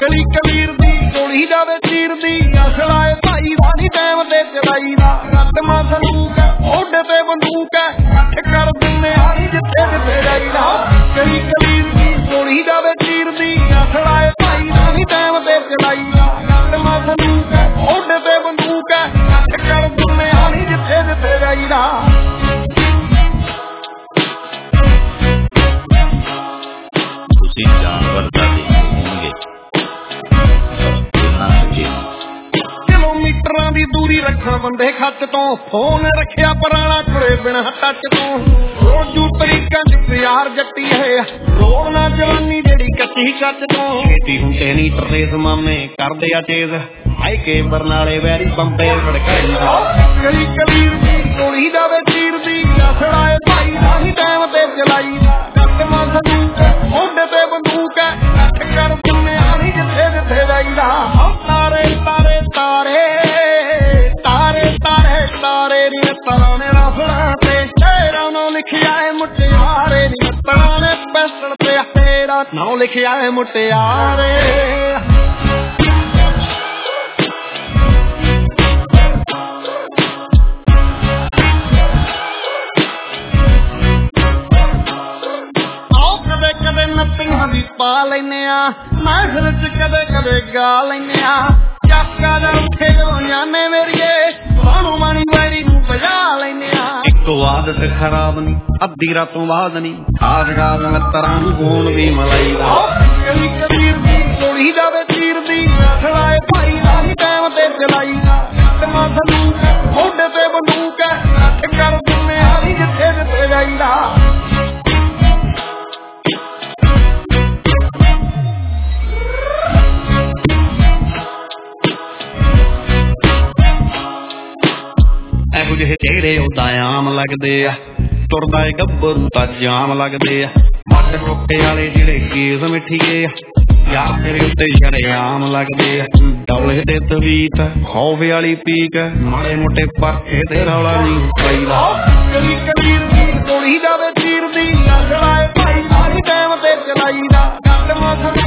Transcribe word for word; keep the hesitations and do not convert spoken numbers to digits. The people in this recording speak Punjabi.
ਗਲੀ ਕਬੀਰ ਦੀ ਗੋਲੀ ਜਾਵੇ ਚੀਰ ਦੀ ਅਸਲਾ ਏ ਭਾਈ ਦਾ ਨੀ ਟਾਈਮ ਤੇ ਚਲਾਈ ਦਾ ਰਤਮਾ ਸੰਦੂਕ ਹੈ ਮੋਢੇ ਤੇ ਬੰਦੂਕ ਹੈ ਕੱਟ ਕਰ ਦਿੰਨੇ ਹਾਰੀ ਜਿੱਥੇ ਜਿੱਥੇ ਜਾਈਦਾ ਗਲੀ ਕਬੀਰ ਦੀ ਗੋਲੀ ਜਾਵੇ ਚੀਰ ਦੀ ਅਸਲਾ ਏ ਭਾਈ ਦਾ ਨੀ ਟਾਈਮ ਤੇ ਚਲਾਈ ਦਾ ਰਤਮਾ ਸੰਦੂਕ ਹੈ ਮੋਢੇ ਤੇ ਬੰਦੂਕ ਹੈ ਕੱਟ ਕਰ ਦਿੰਨੇ ਹਾਰੀ ਜਿੱਥੇ ਜਿੱਥੇ ਜਾਈਦਾ ਜਾਨਵਰ ਦਾ ਹੋਣਗੇ ਕਿਲੋਮੀਟਰਾਂ ਦੀ ਦੂਰੀ ਰੱਖਣ ਬੰਦੇ ਖੱਚ ਤੋਂ ਫੋਨ ਰੱਖਿਆ ਪੁਰਾਣਾ ਕੁੜੇ ਬਿਨਾਂ ਟੱਚ ਤੋਂ ਰੋਜੂ ਤਰੀਕਾਂ ਚ ਪਿਆਰ ਜੱਟੀ ਹੈ ਰੋੜ ਨਾ ਜਵਾਨੀ ਜਿਹੜੀ ਕੱਚੀ ਕੱਚ ਤੋਂ ਛੇਤੀ ਹੁੰਦੇ ਨੀ ਟਰੇਸ ਮਾਮੇ ਕਰਦੇ ਆ ਚੇਜ਼ ਆਈ ਕੇ ਬਰਨਾਲੇ ਵੈਰੀ ਬੰਬੇ ਫੜਕਾਈ ਗਲੀ ਕਬੀਰ ਦੀ ਗੋਲੀ ਜਾਵੇ ਚੀਰ ਦੀ ਅਸੜਾ ਏ ਭਾਈ ਦਾ ਹੀ ਟਾਈਮ ਤੇ ਚਲਾਈ ਕੱਟਮਾ ਸੰਦੂਕ ਮੋਢੇ ਤੇ ਬੰਦੂਕ ਹੈ ਕੱਟ ਕਰ ਦਿੰਨੇ ਹਾਰੀ ਜਿੱਥੇ ਜਿੱਥੇ ਜਾਈਦਾ ਤਾਰੇ ਤਾਰੇ ਤਾਰੇ ਤਾਰੇ ਤਾਰੇ ਤਾਰੇ ਨੀ ਤਰਾਂ ਨੇ ਰਫੜਾ ਤੇ ਤੇਰਾ ਨਾਂ ਲਿਖਿਆ ਏ ਮੁਟਿਆਰੇ ਨੀ ਤਰਾਂ ਨੇ ਪੈਸਣ ਤੇ ਤੇਰਾ ਨਾਂ ਲਿਖਿਆ ਏ ਮੁਟਿਆਰੇ ਦੀ ਪਾ ਲੈਨੇ ਆ ਮਹਿਫਲ ਚ ਕਦੇ ਕਦੇ ਗਾ ਲੈਨੇ ਆ ਚੱਕਾ ਦਾ ਉੱਥੇ ਜਦੋਂ ਜਾਨੇ ਮੇਰੀਏ ਬਾਣੂ ਮਾਣੀ ਵੈਰੀ ਨੂੰ ਵਜਾ ਲੈਨੇ ਆ ਇੱਕੋ ਆਦਤ ਖਰਾਬ ਨੀ ਅੱਧੀ ਰਾਤੋਂ ਬਾਅਦ ਨੀ ਖਾਸ ਖਾਸ ਮਿੱਤਰਾਂ ਨੂੰ ਫੋਨ ਵੀ ਮਲਾਈ ਦਾ ਗਲੀ ਕਬੀਰ ਦੀ ਗੋਲੀ ਜਾਵੇ ਚੀਰ ਦੀ ਅਸਲਾ ਏ ਭਾਈ ਦਾ ਨੀ ਟਾਈਮ ਤੇ ਚਲਾਈ ਰਤਮਾ ਸੰਦੂਕ ਮੋਢੇ ਤੇ ਬੰਦੂਕ ਕੱਟ ਕਰ ਦਿੰਨੇ ਹਾਰੀ ਜਿੱਥੇ ਜਿੱਥੇ ਜਾਈਦਾ ਇਹੋ ਜਿਹੇ ਚਿਹਰੇ ਉਦਾਂ ਆਮ ਲੱਗਦੇ ਆ ਤੁਰਦਾ ਏ ਗੱਭਰੂ ਤਾਂ ਜਾਮ ਲੱਗਦੇ ਆ ਮੱਟ ਰੋਕੇ ਵਾਲੇ ਜਿਹੜੇ ਕੇਸ ਮਿੱਠੀਏ ਆ ਯਾਰ ਤੇਰੇ ਉੱਤੇ ਸ਼ਰੇਆਮ ਲੱਗਦੇ ਆ ਡੌਲੇ ਤੇ ਤਵੀਤ ਖੌਫ ਵਾਲੀ ਪੀਕ ਮਾੜੇ ਮੋਟੇ ਪਰਖੇ ਤੇ ਰੌਲਾ ਨਹੀਂ ਪਾਈਦਾ ਗਲੀ ਕਬੀਰ ਦੀ ਗੋਲੀ ਜਾਵੇ ਚੀਰ ਦੀ ਅਸਲਾ ਏ ਭਾਈ ਦਾ ਟਾਈਮ ਤੇ ਚਲਾਈਦਾ ਕੱਟ ਮਾ